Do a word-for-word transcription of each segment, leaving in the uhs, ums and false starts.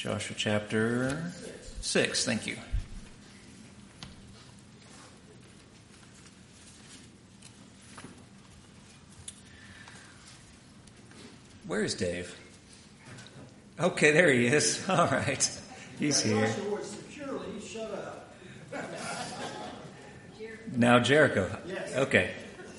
Joshua chapter six. Thank you. Where is Dave? Okay, there he is. All right. He's here. Securely shut up. Now Jericho. Yes. Okay.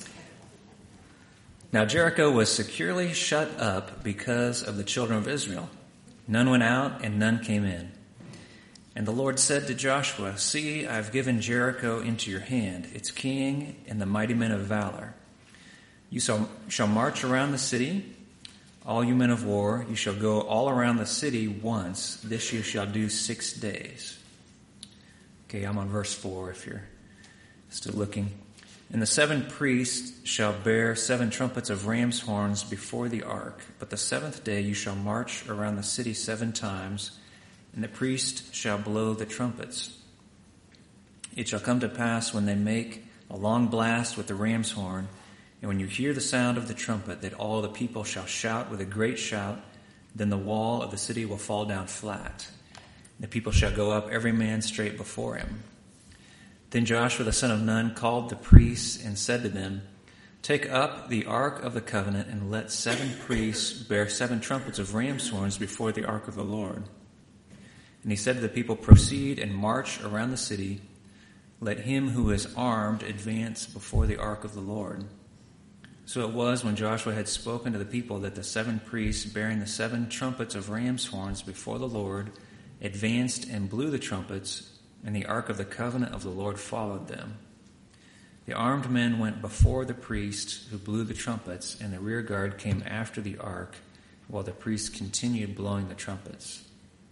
Now Jericho was securely shut up because of the children of Israel. None went out and none came in. And the Lord said to Joshua, "See, I have given Jericho into your hand, its king and the mighty men of valor. You shall, shall march around the city, all you men of war. You shall go all around the city once. This you shall do six days." Okay, I'm on verse four if you're still looking. "And the seven priests shall bear seven trumpets of ram's horns before the ark. But the seventh day you shall march around the city seven times, and the priest shall blow the trumpets. It shall come to pass when they make a long blast with the ram's horn, and when you hear the sound of the trumpet, that all the people shall shout with a great shout. Then the wall of the city will fall down flat. The people shall go up, every man straight before him. Then Joshua the son of Nun called the priests and said to them, Take up the ark of the covenant, and let seven priests bear seven trumpets of ram's horns before the ark of the Lord. And he said to the people, Proceed and march around the city. Let him who is armed advance before the ark of the Lord." So it was when Joshua had spoken to the people that the seven priests bearing the seven trumpets of ram's horns before the Lord advanced and blew the trumpets, and the ark of the covenant of the Lord followed them. The armed men went before the priests who blew the trumpets, and the rear guard came after the ark, while the priests continued blowing the trumpets.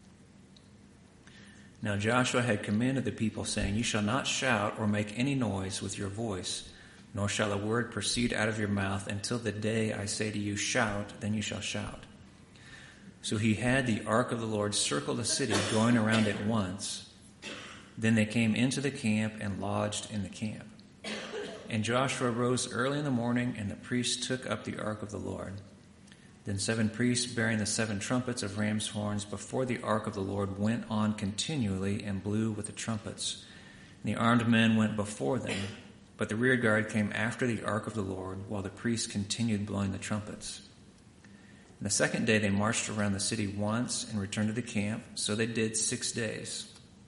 Now Joshua had commanded the people, saying, You shall not shout or make any noise with your voice, nor shall a word proceed out of your mouth until the day I say to you, Shout, then you shall shout. So he had the ark of the Lord circle the city, going around it once. Then they came into the camp and lodged in the camp. And Joshua rose early in the morning, and the priests took up the ark of the Lord. Then seven priests bearing the seven trumpets of ram's horns before the ark of the Lord went on continually and blew with the trumpets. And the armed men went before them, but the rear guard came after the ark of the Lord, while the priests continued blowing the trumpets. And the second day they marched around the city once and returned to the camp. So they did six days.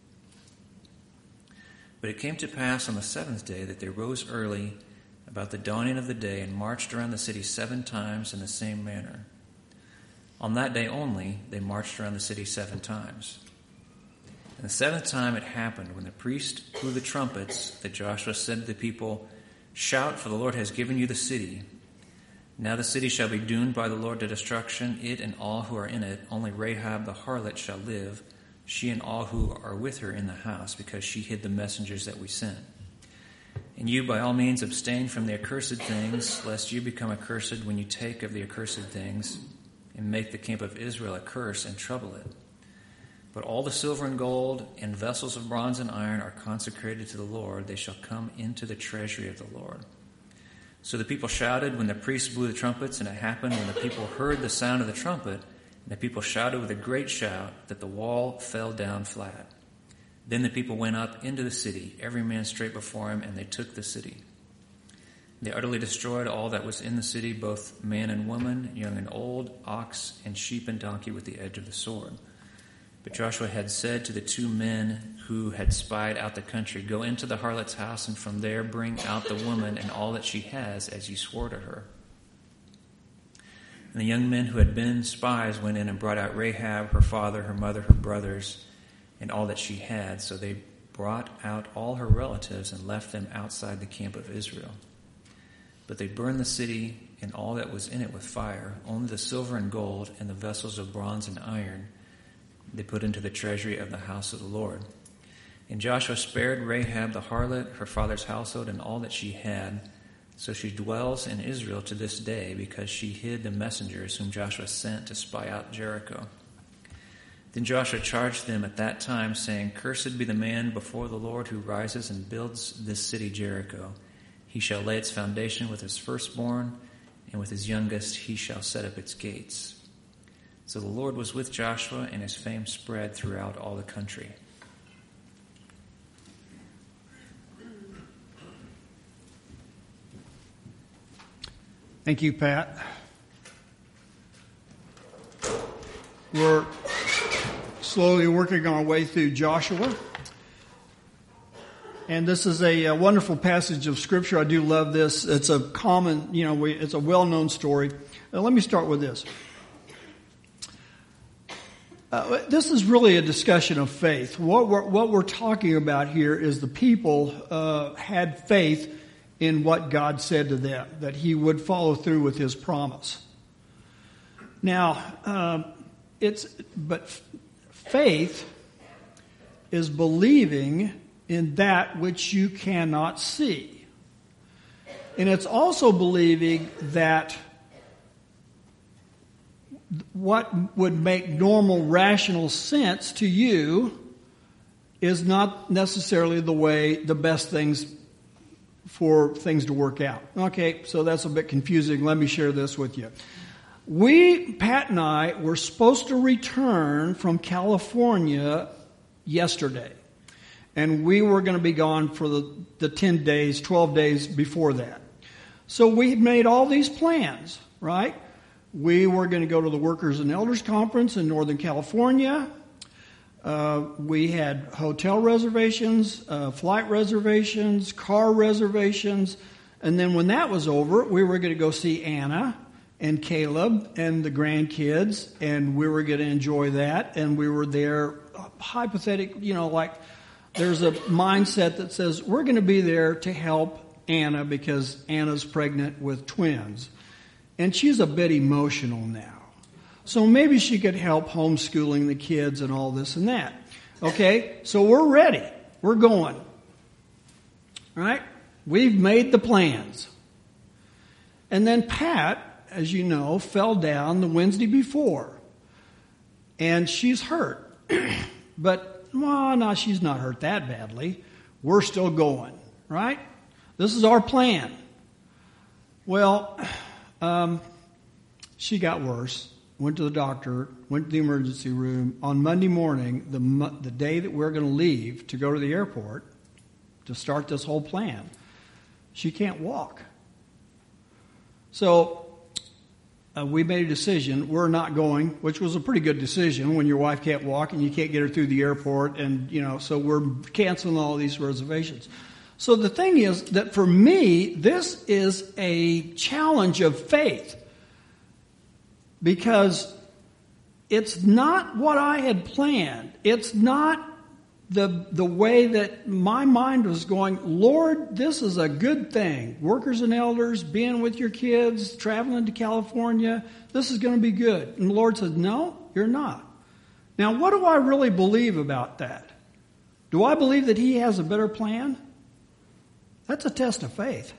But it came to pass on the seventh day that they rose early about the dawning of the day and marched around the city seven times in the same manner. On that day only they marched around the city seven times. And the seventh time it happened, when the priest blew the trumpets, that Joshua said to the people, Shout, for the Lord has given you the city. Now the city shall be doomed by the Lord to destruction, it and all who are in it. Only Rahab the harlot shall live, she and all who are with her in the house, because she hid the messengers that we sent. And you by all means abstain from the accursed things, lest you become accursed when you take of the accursed things, and make the camp of Israel a curse and trouble it. But all the silver and gold and vessels of bronze and iron are consecrated to the Lord. They shall come into the treasury of the Lord. So the people shouted when the priests blew the trumpets, and it happened when the people heard the sound of the trumpet, and the people shouted with a great shout, that the wall fell down flat. Then the people went up into the city, every man straight before him, and they took the city. They utterly destroyed all that was in the city, both man and woman, young and old, ox and sheep and donkey, with the edge of the sword. But Joshua had said to the two men who had spied out the country, Go into the harlot's house, and from there bring out the woman and all that she has, as you swore to her. And the young men who had been spies went in and brought out Rahab, her father, her mother, her brothers, and all that she had. So they brought out all her relatives and left them outside the camp of Israel. But they burned the city and all that was in it with fire. Only the silver and gold and the vessels of bronze and iron they put into the treasury of the house of the Lord. And Joshua spared Rahab the harlot, her father's household, and all that she had. So she dwells in Israel to this day, because she hid the messengers whom Joshua sent to spy out Jericho. Then Joshua charged them at that time, saying, Cursed be the man before the Lord who rises and builds this city Jericho. He shall lay its foundation with his firstborn, and with his youngest he shall set up its gates. So the Lord was with Joshua, and his fame spread throughout all the country. Thank you, Pat. We're slowly working our way through Joshua. And this is a, a wonderful passage of Scripture. I do love this. It's a common, you know, we, it's a well-known story. Now, let me start with this. Uh, this is really a discussion of faith. What we're, what we're talking about here is the people uh, had faith in what God said to them, that He would follow through with His promise. Now, um, it's but faith is believing in that which you cannot see, and it's also believing that what would make normal, rational sense to you is not necessarily the way, the best things for things to work out. Okay, so that's a bit confusing. Let me share this with you. We, Pat and I, were supposed to return from California yesterday. And we were going to be gone for the, the ten days, twelve days before that. So we had made all these plans, right? We were going to go to the Workers and Elders Conference in Northern California. Uh, we had hotel reservations, uh, flight reservations, car reservations. And then when that was over, we were going to go see Anna and Caleb and the grandkids. And we were going to enjoy that. And we were there, uh, hypothetical, you know, like there's a mindset that says we're going to be there to help Anna because Anna's pregnant with twins. And she's a bit emotional now. So maybe she could help homeschooling the kids and all this and that. Okay, so we're ready. We're going. All right? We've made the plans. And then Pat, as you know, fell down the Wednesday before. And she's hurt. But, well, no, she's not hurt that badly. We're still going. Right? This is our plan. Well, um, she got worse. Went to the doctor, went to the emergency room. On Monday morning, the the day that we're going to leave to go to the airport to start this whole plan, she can't walk. So uh, we made a decision. We're not going, which was a pretty good decision when your wife can't walk and you can't get her through the airport. And, you know, so we're canceling all these reservations. So the thing is that for me, this is a challenge of faith. Because it's not what I had planned. It's not the the way that my mind was going, Lord, this is a good thing. Workers and elders, being with your kids, traveling to California, this is going to be good. And the Lord said, no, you're not. Now, what do I really believe about that? Do I believe that He has a better plan? That's a test of faith.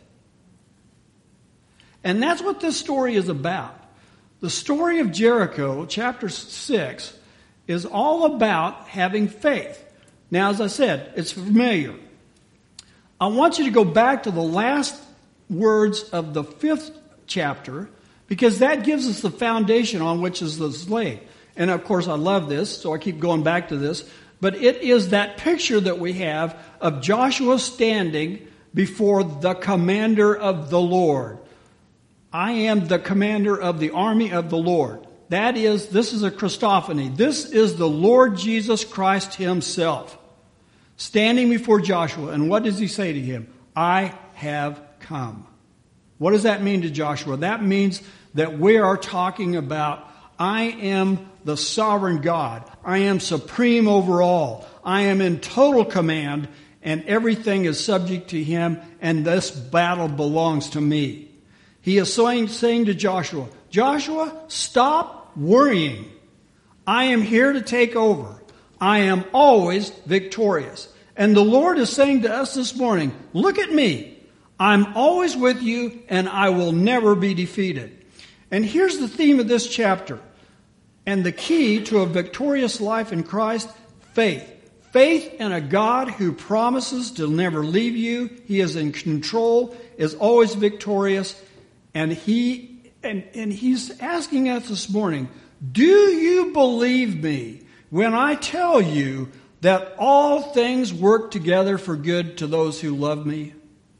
And that's what this story is about. The story of Jericho, chapter six, is all about having faith. Now, as I said, it's familiar. I want you to go back to the last words of the fifth chapter, because that gives us the foundation on which is this laid. And of course, I love this, so I keep going back to this. But it is that picture that we have of Joshua standing before the commander of the Lord. I am the commander of the army of the Lord. That is, this is a Christophany. This is the Lord Jesus Christ Himself standing before Joshua. And what does He say to him? I have come. What does that mean to Joshua? That means that we are talking about, I am the sovereign God. I am supreme over all. I am in total command, and everything is subject to Him, and this battle belongs to me. He is saying, saying to Joshua, Joshua, stop worrying. I am here to take over. I am always victorious. And the Lord is saying to us this morning, look at me. I'm always with you, and I will never be defeated. And here's the theme of this chapter. And the key to a victorious life in Christ, faith. Faith in a God who promises to never leave you. He is in control, is always victorious. And he and, and he's asking us this morning, Do you believe me when I tell you that all things work together for good to those who love me?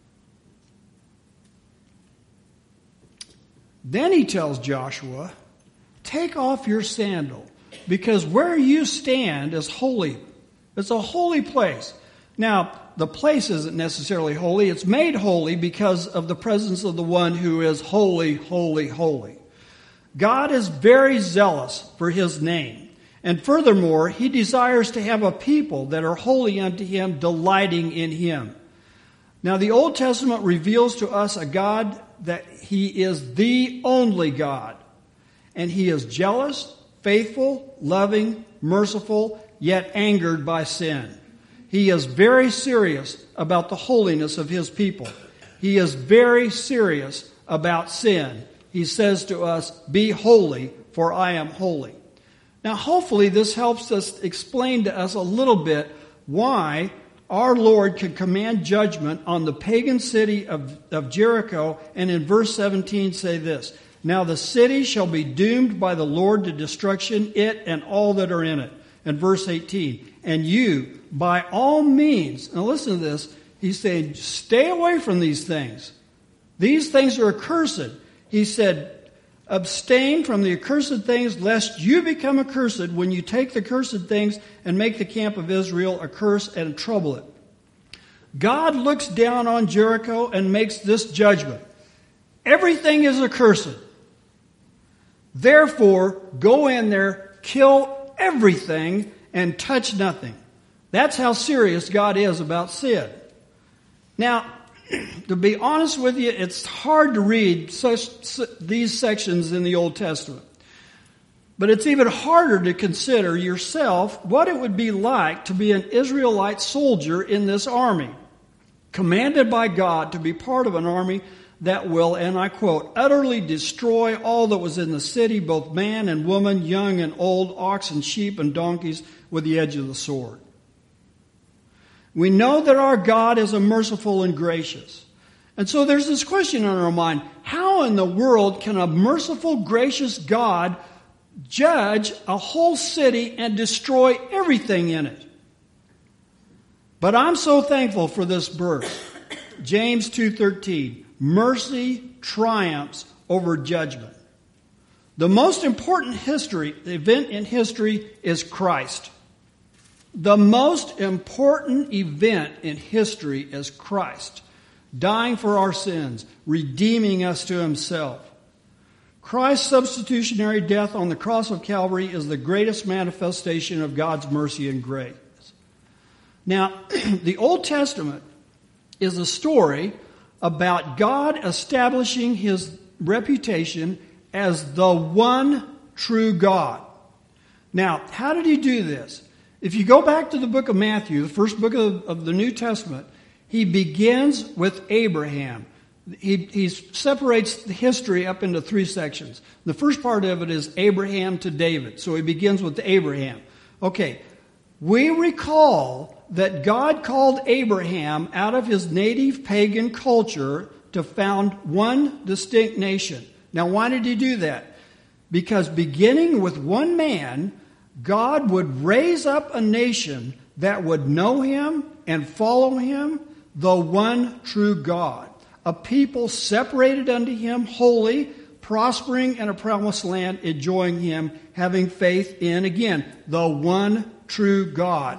Then he tells Joshua, take off your sandal, because where you stand is holy. It's a holy place. Now, the place isn't necessarily holy. It's made holy because of the presence of the one who is holy, holy, holy. God is very zealous for his name. And furthermore, he desires to have a people that are holy unto him, delighting in him. Now, the Old Testament reveals to us a God that he is the only God. And he is jealous, faithful, loving, merciful, yet angered by sin. He is very serious about the holiness of his people. He is very serious about sin. He says to us, be holy, for I am holy. Now, hopefully this helps us explain to us a little bit why our Lord could command judgment on the pagan city of, of Jericho, and in verse seventeen say this, now the city shall be doomed by the Lord to destruction, it and all that are in it. And verse eighteen, and you, by all means, now listen to this, he's saying, stay away from these things. These things are accursed. He said, abstain from the accursed things, lest you become accursed when you take the cursed things and make the camp of Israel a curse and trouble it. God looks down on Jericho and makes this judgment. Everything is accursed. Therefore, go in there, kill everything, and touch nothing. That's how serious God is about sin. Now, to be honest with you, it's hard to read such, these sections in the Old Testament. But it's even harder to consider yourself what it would be like to be an Israelite soldier in this army, commanded by God to be part of an army that will, and I quote, utterly destroy all that was in the city, both man and woman, young and old, ox and sheep and donkeys, with the edge of the sword. We know that our God is a merciful and gracious. And so there's this question on our mind, how in the world can a merciful, gracious God judge a whole city and destroy everything in it? But I'm so thankful for this verse. James two thirteen, mercy triumphs over judgment. The most important history, event in history is Christ. The most important event in history is Christ, dying for our sins, redeeming us to himself. Christ's substitutionary death on the cross of Calvary is the greatest manifestation of God's mercy and grace. Now, the Old Testament is a story about God establishing his reputation as the one true God. Now, how did he do this? If you go back to the book of Matthew, the first book of, of the New Testament, he begins with Abraham. He, he separates the history up into three sections. The first part of it is Abraham to David. So he begins with Abraham. Okay, we recall that God called Abraham out of his native pagan culture to found one distinct nation. Now, why did he do that? Because beginning with one man, God would raise up a nation that would know him and follow him, the one true God. A people separated unto him, holy, prospering in a promised land, enjoying him, having faith in, again, the one true God.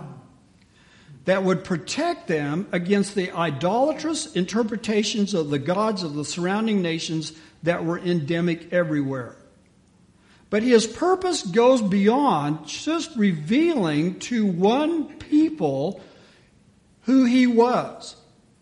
That would protect them against the idolatrous interpretations of the gods of the surrounding nations that were endemic everywhere. But his purpose goes beyond just revealing to one people who he was.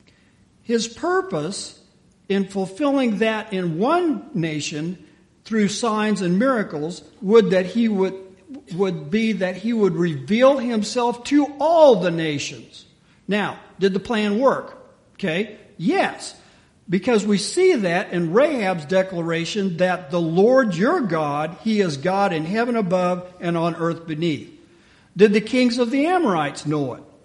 His purpose in fulfilling that in one nation through signs and miracles would that he would would be that he would reveal himself to all the nations. Now, did the plan work? Okay, yes. Because we see that in Rahab's declaration that the Lord your God, he is God in heaven above and on earth beneath. Did the kings of the Amorites know it?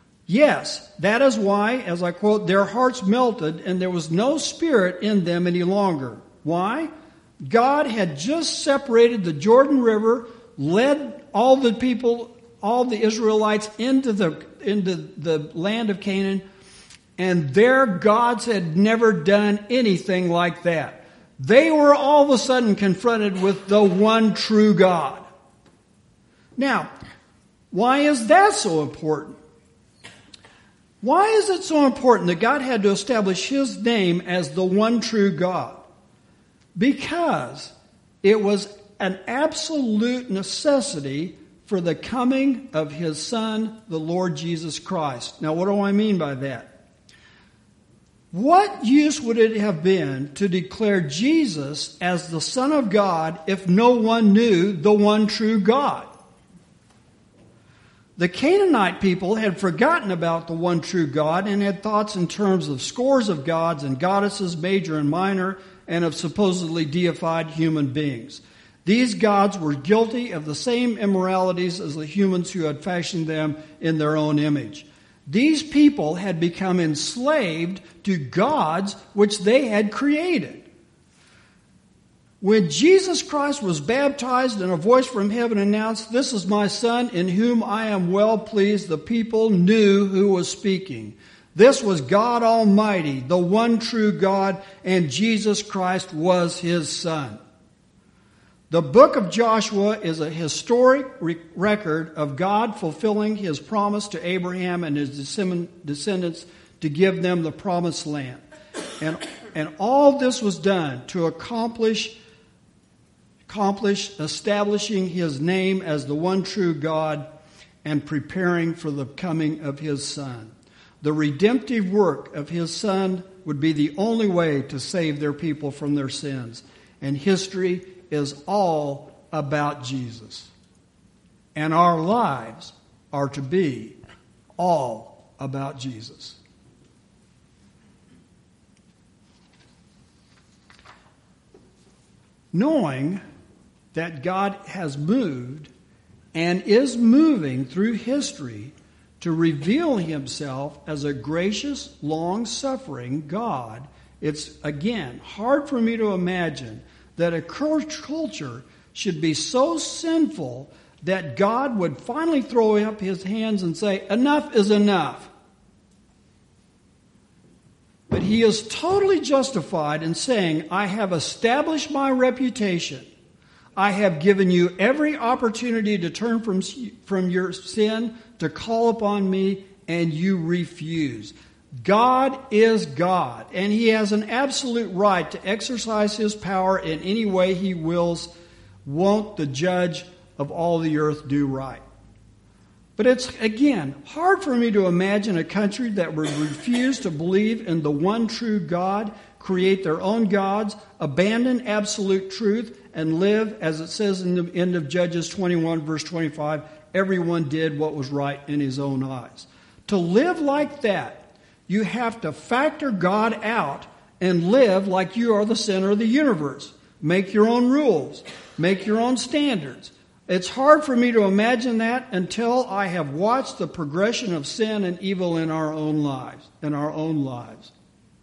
Yes. That is why, as I quote, their hearts melted and there was no spirit in them any longer. Why? God had just separated the Jordan River, led all the people, all the Israelites into the, into the land of Canaan, and their gods had never done anything like that. They were all of a sudden confronted with the one true God. Now, why is that so important? Why is it so important that God had to establish His name as the one true God? Because it was an absolute necessity for the coming of His Son, the Lord Jesus Christ. Now, what do I mean by that? What use would it have been to declare Jesus as the Son of God if no one knew the one true God? The Canaanite people had forgotten about the one true God and had thoughts in terms of scores of gods and goddesses, major and minor, and of supposedly deified human beings. These gods were guilty of the same immoralities as the humans who had fashioned them in their own image. These people had become enslaved to gods which they had created. When Jesus Christ was baptized and a voice from heaven announced, "This is my Son in whom I am well pleased," the people knew who was speaking. This was God Almighty, the one true God, and Jesus Christ was His Son. The book of Joshua is a historic re- record of God fulfilling His promise to Abraham and his descendants to give them the promised land. And, and all this was done to accomplish accomplish establishing His name as the one true God and preparing for the coming of His Son. The redemptive work of His Son would be the only way to save their people from their sins. And history is all about Jesus. And our lives are to be all about Jesus. Knowing that God has moved and is moving through history to reveal Himself as a gracious, long-suffering God, it's, again, hard for me to imagine that a culture should be so sinful that God would finally throw up His hands and say, "Enough is enough." But He is totally justified in saying, "I have established my reputation. I have given you every opportunity to turn from, from your sin, to call upon me, and you refuse." God is God, and He has an absolute right to exercise His power in any way He wills. Won't the judge of all the earth do right? But it's, again, hard for me to imagine a country that would refuse to believe in the one true God, create their own gods, abandon absolute truth, and live, as it says in the end of Judges twenty-one, verse twenty-five, everyone did what was right in his own eyes. To live like that, you have to factor God out and live like you are the center of the universe. Make your own rules. Make your own standards. It's hard for me to imagine that until I have watched the progression of sin and evil in our own lives, in our own lives.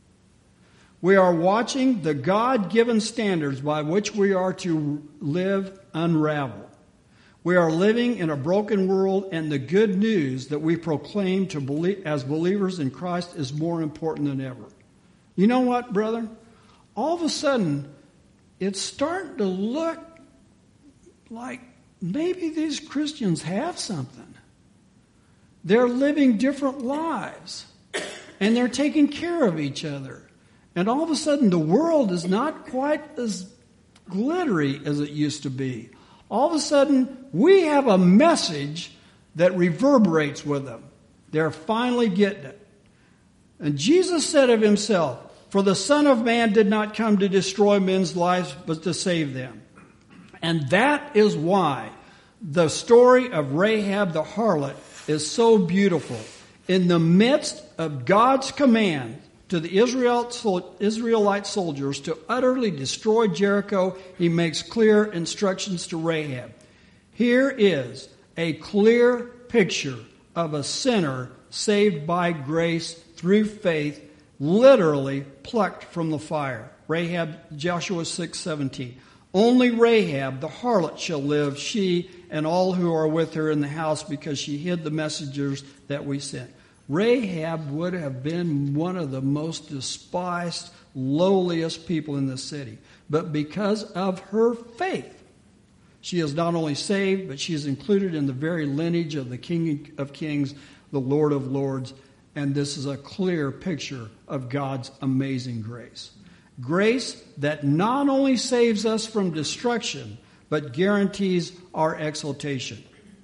We are watching the God-given standards by which we are to live unravel. We are living in a broken world, and the good news that we proclaim to believe, as believers in Christ, is more important than ever. You know what, brother? All of a sudden, it's starting to look like maybe these Christians have something. They're living different lives, and they're taking care of each other. And all of a sudden, the world is not quite as glittery as it used to be. All of a sudden, we have a message that reverberates with them. They're finally getting it. And Jesus said of Himself, "For the Son of Man did not come to destroy men's lives, but to save them." And that is why the story of Rahab the harlot is so beautiful. In the midst of God's command to the Israelite soldiers to utterly destroy Jericho, He makes clear instructions to Rahab. Here is a clear picture of a sinner saved by grace through faith, literally plucked from the fire. Rahab, Joshua six seventeen. Only Rahab, the harlot, shall live, she and all who are with her in the house, because she hid the messengers that we sent. Rahab would have been one of the most despised, lowliest people in the city. But because of her faith, she is not only saved, but she is included in the very lineage of the King of Kings, the Lord of Lords. And this is a clear picture of God's amazing grace. Grace that not only saves us from destruction, but guarantees our exaltation.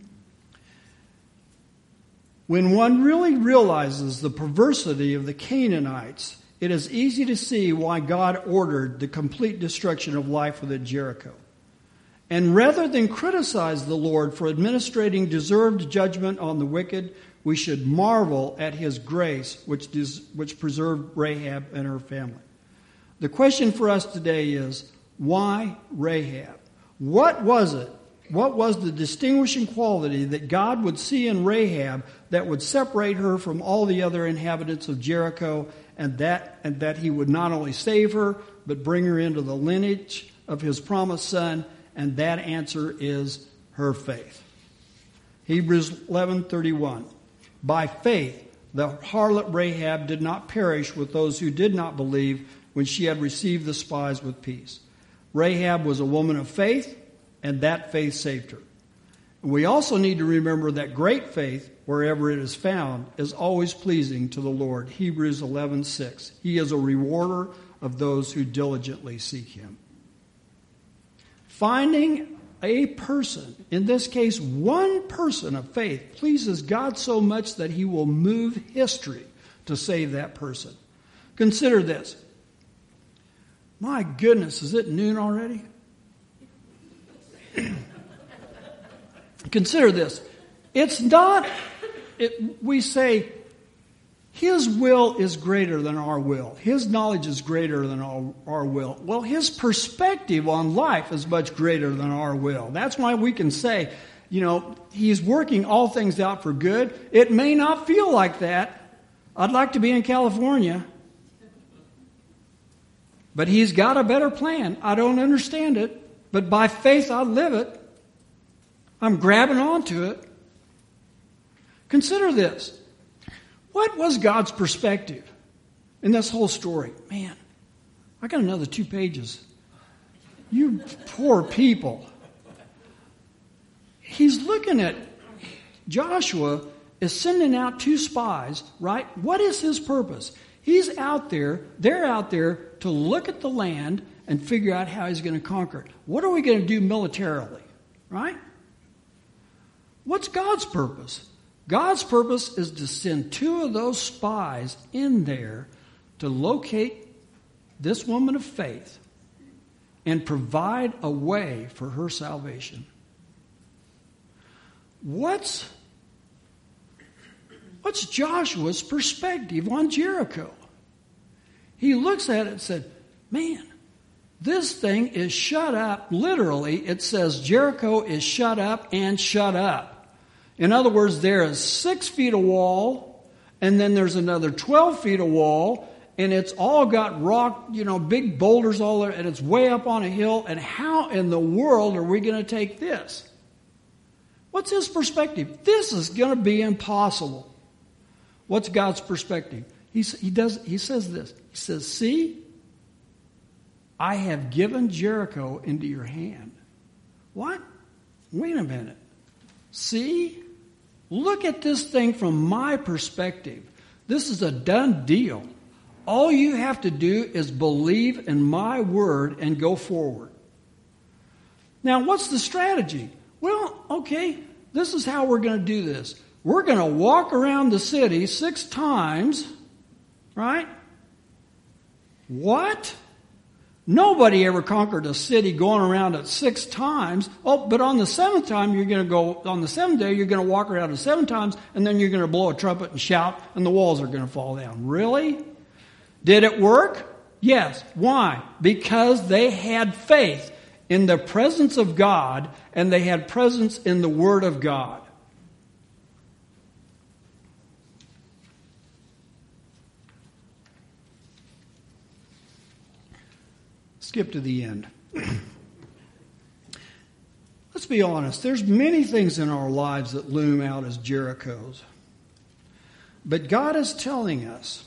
When one really realizes the perversity of the Canaanites, it is easy to see why God ordered the complete destruction of life within Jericho. And rather than criticize the Lord for administrating deserved judgment on the wicked, we should marvel at his grace, which, dis- which preserved Rahab and her family. The question for us today is, why Rahab? What was it? What was the distinguishing quality that God would see in Rahab that would separate her from all the other inhabitants of Jericho, and that, and that he would not only save her, but bring her into the lineage of his promised son? And that answer is her faith. Hebrews eleven thirty-one. By faith, the harlot Rahab did not perish with those who did not believe when she had received the spies with peace. Rahab was a woman of faith, and that faith saved her. We also need to remember that great faith, wherever it is found, is always pleasing to the Lord. Hebrews eleven six. He is a rewarder of those who diligently seek him. Finding a person, in this case one person of faith, pleases God so much that he will move history to save that person. Consider this. My goodness, is it noon already? Consider this. It's not, it, we say, his will is greater than our will. His knowledge is greater than our, our will. Well, his perspective on life is much greater than our will. That's why we can say, you know, he's working all things out for good. It may not feel like that. I'd like to be in California. But he's got a better plan. I don't understand it. But by faith, I live it. I'm grabbing onto it. Consider this. What was God's perspective in this whole story? Man, I got another two pages. You poor people. He's looking at Joshua is sending out two spies, right? What is his purpose? He's out there, they're out there to look at the land and figure out how he's going to conquer it. What are we going to do militarily, right? What's God's purpose? God's purpose is to send two of those spies in there to locate this woman of faith and provide a way for her salvation. What's, what's Joshua's perspective on Jericho? He looks at it and said, man, this thing is shut up. Literally, it says Jericho is shut up and shut up. In other words, there is six feet of wall, and then there's another twelve feet of wall, and it's all got rock, you know, big boulders all there, and it's way up on a hill. And how in the world are we going to take this? What's his perspective? This is going to be impossible. What's God's perspective? He, he, does, he says this. He says, see, I have given Jericho into your hand. What? Wait a minute. See? Look at this thing from my perspective. This is a done deal. All you have to do is believe in my word and go forward. Now, what's the strategy? Well, okay, this is how we're going to do this. We're going to walk around the city six times, right? What? Nobody ever conquered a city going around it six times. Oh, but on the seventh time, you're going to go, on the seventh day, you're going to walk around it seven times, and then you're going to blow a trumpet and shout, and the walls are going to fall down. Really? Did it work? Yes. Why? Because they had faith in the presence of God, and they had presence in the Word of God. Skip to the end. let's be honest, there's many things in our lives that loom out as Jerichos. But God is telling us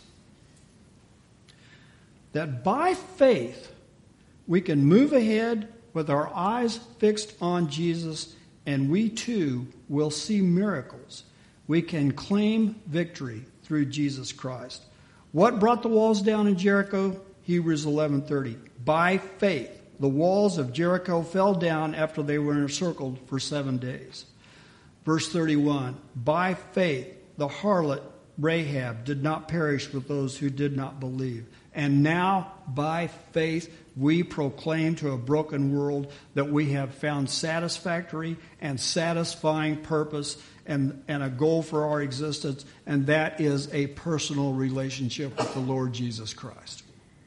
that by faith we can move ahead with our eyes fixed on Jesus, and we too will see miracles. We can claim victory through Jesus Christ. What brought the walls down in Jericho? Hebrews eleven thirty. By faith, the walls of Jericho fell down after they were encircled for seven days. Verse thirty-one. By faith, the harlot Rahab did not perish with those who did not believe. And now, by faith, we proclaim to a broken world that we have found satisfactory and satisfying purpose and, and a goal for our existence, and that is a personal relationship with the Lord Jesus Christ.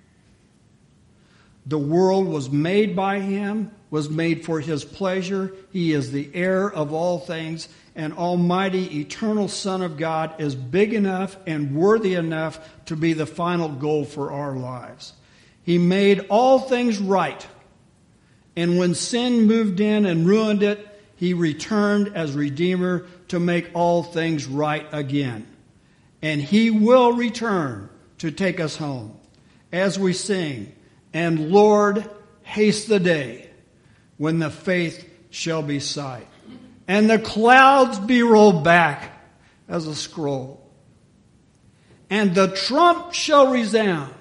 The world was made by Him, was made for His pleasure. He is the heir of all things, and Almighty, eternal Son of God is big enough and worthy enough to be the final goal for our lives. He made all things right, and when sin moved in and ruined it, He returned as Redeemer to make all things right again. And He will return to take us home. As we sing, and Lord, haste the day when the faith shall be sight, and the clouds be rolled back as a scroll, and the trump shall resound,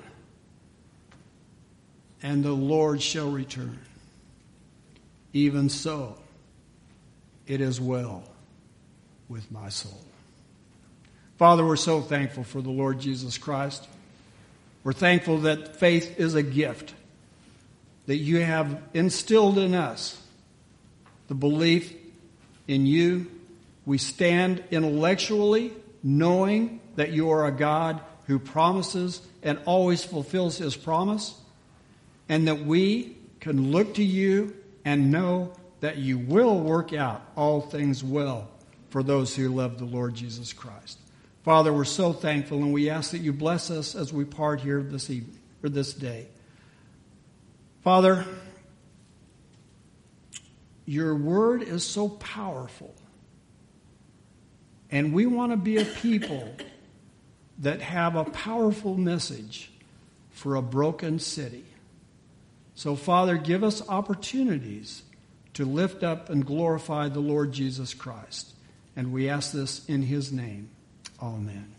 and the Lord shall return. Even so, it is well with my soul. Father, we're so thankful for the Lord Jesus Christ. We're thankful that faith is a gift, that you have instilled in us the belief in you. We stand intellectually knowing that you are a God who promises and always fulfills His promise, and that we can look to you and know that you will work out all things well for those who love the Lord Jesus Christ. Father, we're so thankful, and we ask that you bless us as we part here this evening or this day. Father, your word is so powerful, and we want to be a people that have a powerful message for a broken city. So, Father, give us opportunities to lift up and glorify the Lord Jesus Christ. And we ask this in His name. Amen.